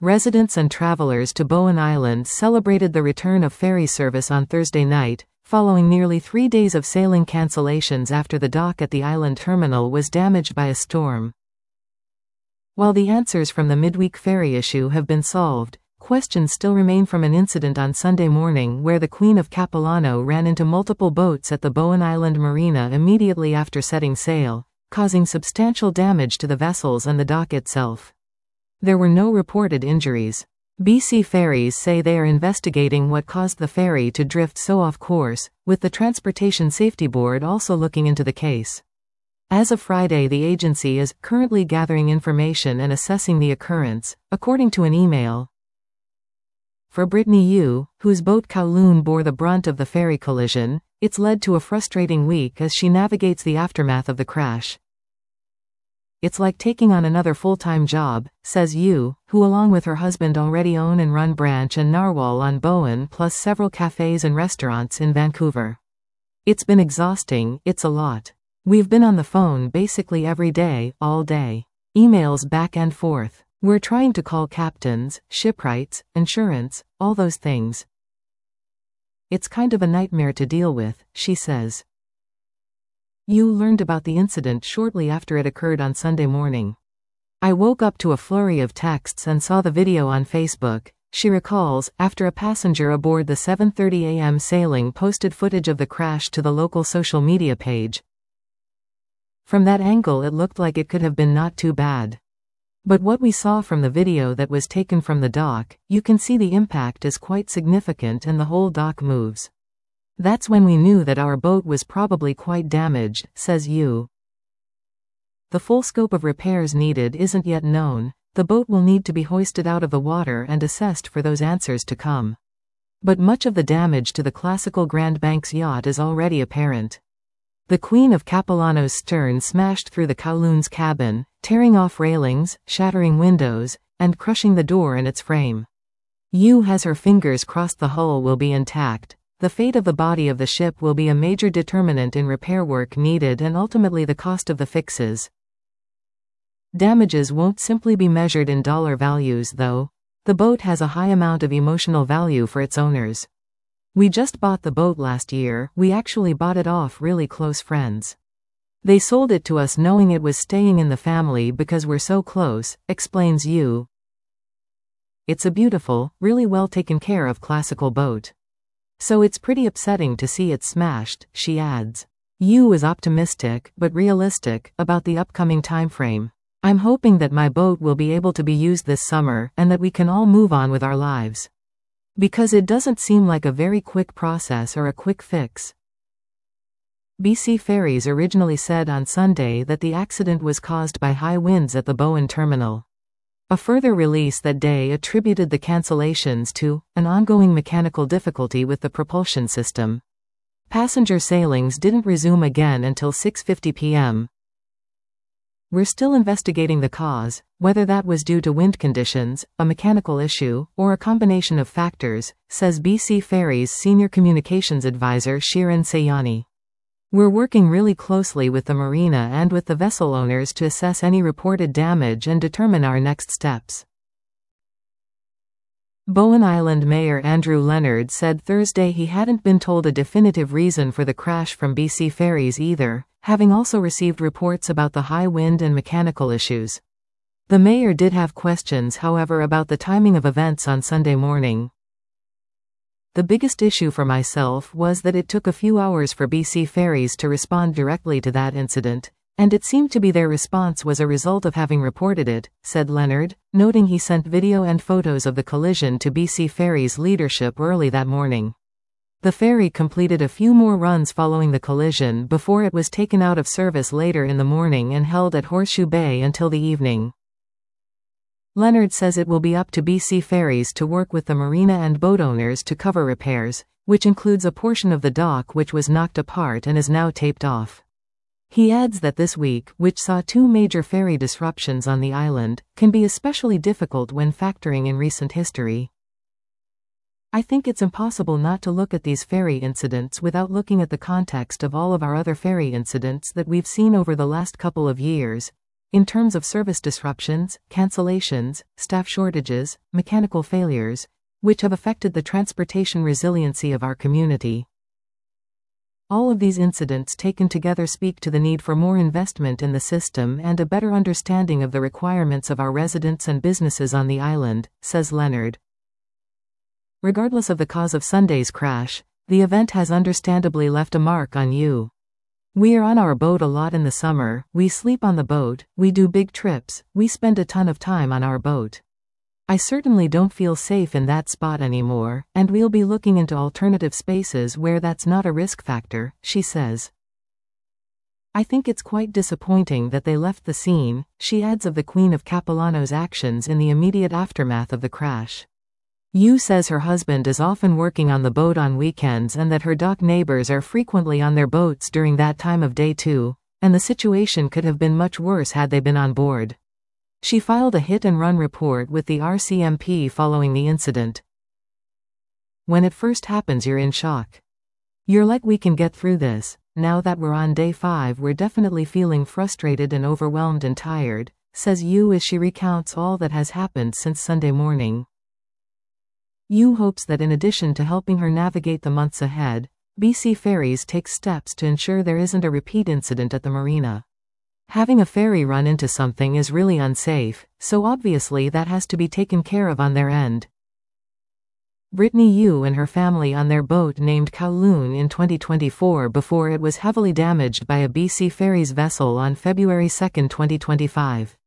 Residents and travelers to Bowen Island celebrated the return of ferry service on Thursday night, following nearly 3 days of sailing cancellations after the dock at the island terminal was damaged by a storm. While the answers from the midweek ferry issue have been solved, questions still remain from an incident on Sunday morning where the Queen of Capilano ran into multiple boats at the Bowen Island Marina immediately after setting sail, causing substantial damage to the vessels and the dock itself. There were no reported injuries. BC Ferries say they are investigating what caused the ferry to drift so off course, with the Transportation Safety Board also looking into the case. As of Friday, the agency is currently gathering information and assessing the occurrence, according to an email. For Brittany Yu, whose boat Kowloon bore the brunt of the ferry collision, it's led to a frustrating week as she navigates the aftermath of the crash. It's like taking on another full-time job, says Yu, who along with her husband already own and run Branch and Narwhal on Bowen plus several cafes and restaurants in Vancouver. It's been exhausting, it's a lot. We've been on the phone basically every day, all day. Emails back and forth. We're trying to call captains, shipwrights, insurance, all those things. It's kind of a nightmare to deal with, she says. Yu learned about the incident shortly after it occurred on Sunday morning. I woke up to a flurry of texts and saw the video on Facebook, she recalls, after a passenger aboard the 7:30 a.m. sailing posted footage of the crash to the local social media page. From that angle it looked like it could have been not too bad. But what we saw from the video that was taken from the dock, you can see the impact is quite significant and the whole dock moves. That's when we knew that our boat was probably quite damaged, says Yu. The full scope of repairs needed isn't yet known. The boat will need to be hoisted out of the water and assessed for those answers to come. But much of the damage to the classical Grand Banks yacht is already apparent. The Queen of Capilano's stern smashed through the Kowloon's cabin, tearing off railings, shattering windows, and crushing the door and its frame. Yu has her fingers crossed the hull will be intact. The fate of the body of the ship will be a major determinant in repair work needed and ultimately the cost of the fixes. Damages won't simply be measured in dollar values though. The boat has a high amount of emotional value for its owners. We just bought the boat last year, we actually bought it off really close friends. They sold it to us knowing it was staying in the family because we're so close, explains Yu. It's a beautiful, really well taken care of classical boat. So it's pretty upsetting to see it smashed, she adds. Yu is optimistic, but realistic, about the upcoming timeframe. I'm hoping that my boat will be able to be used this summer and that we can all move on with our lives. Because it doesn't seem like a very quick process or a quick fix. BC Ferries originally said on Sunday that the accident was caused by high winds at the Bowen terminal. A further release that day attributed the cancellations to an ongoing mechanical difficulty with the propulsion system. Passenger sailings didn't resume again until 6:50 p.m. We're still investigating the cause, whether that was due to wind conditions, a mechanical issue, or a combination of factors, says BC Ferries Senior Communications Advisor Shirin Sayani. We're working really closely with the marina and with the vessel owners to assess any reported damage and determine our next steps. Bowen Island Mayor Andrew Leonard said Thursday he hadn't been told a definitive reason for the crash from BC Ferries either, having also received reports about the high wind and mechanical issues. The mayor did have questions, however, about the timing of events on Sunday morning. The biggest issue for myself was that it took a few hours for BC Ferries to respond directly to that incident, and it seemed to be their response was a result of having reported it, said Leonard, noting he sent video and photos of the collision to BC Ferries leadership early that morning. The ferry completed a few more runs following the collision before it was taken out of service later in the morning and held at Horseshoe Bay until the evening. Leonard says it will be up to BC Ferries to work with the marina and boat owners to cover repairs, which includes a portion of the dock which was knocked apart and is now taped off. He adds that this week, which saw 2 major ferry disruptions on the island, can be especially difficult when factoring in recent history. I think it's impossible not to look at these ferry incidents without looking at the context of all of our other ferry incidents that we've seen over the last couple of years, in terms of service disruptions, cancellations, staff shortages, mechanical failures, which have affected the transportation resiliency of our community. All of these incidents taken together speak to the need for more investment in the system and a better understanding of the requirements of our residents and businesses on the island, says Leonard. Regardless of the cause of Sunday's crash, the event has understandably left a mark on you. We are on our boat a lot in the summer, we sleep on the boat, we do big trips, we spend a ton of time on our boat. I certainly don't feel safe in that spot anymore, and we'll be looking into alternative spaces where that's not a risk factor, she says. I think it's quite disappointing that they left the scene, she adds of the Queen of Capilano's actions in the immediate aftermath of the crash. Yu says her husband is often working on the boat on weekends and that her dock neighbors are frequently on their boats during that time of day too, and the situation could have been much worse had they been on board. She filed a hit-and-run report with the RCMP following the incident. When it first happens, you're in shock. You're like, we can get through this. Now that we're on day 5, we're definitely feeling frustrated and overwhelmed and tired, says Yu as she recounts all that has happened since Sunday morning. Yu hopes that in addition to helping her navigate the months ahead, BC Ferries takes steps to ensure there isn't a repeat incident at the marina. Having a ferry run into something is really unsafe, so obviously that has to be taken care of on their end. Brittany Yu and her family on their boat named Kowloon in 2024 before it was heavily damaged by a BC Ferries vessel on February 2, 2025.